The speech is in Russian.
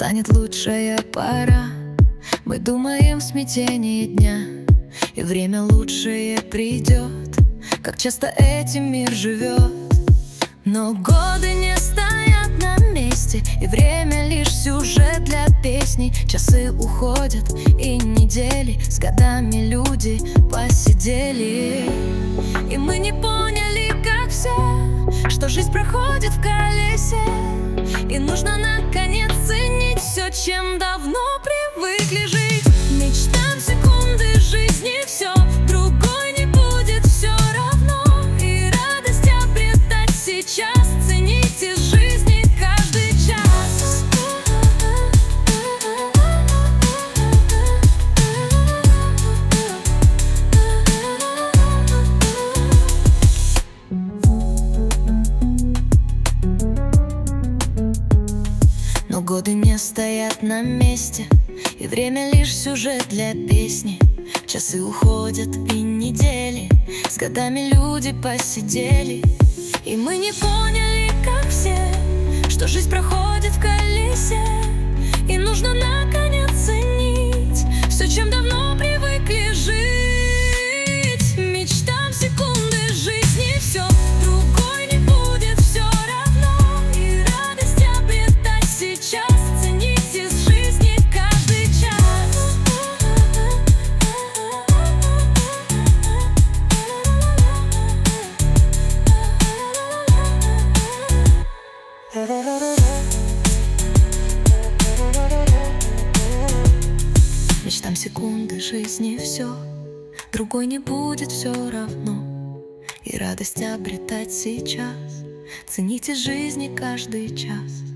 настанет лучшая пора. Мы думаем в смятении дня, и время лучшее придет. Как часто этим мир живет. Но годы не стоят на месте, и время лишь сюжет для песни. Часы уходят, и недели, с годами люди посидели. И мы не поняли, как все, что жизнь проходит в колесе. И нужно наконец ценить все, чем давно привыкли жить. Мечтам секунды жизни все, другой не будет все равно. И радость обретать сейчас, цените жизни каждый час. Но годы не стоят на месте, и время лишь сюжет для песни. Часы уходят, и недели, с годами люди посидели. И мы не поняли, как все, что жизнь проходит в колесе. И нужно наконец ценить все, чем давно привыкли жить. Мечтам секунды жизни все, другой не будет все равно. И радость обретать сейчас, цените с жизни каждый час. Мечтам секунды жизни все, другой не будет все равно. И радость обретать сейчас, цените жизни каждый час.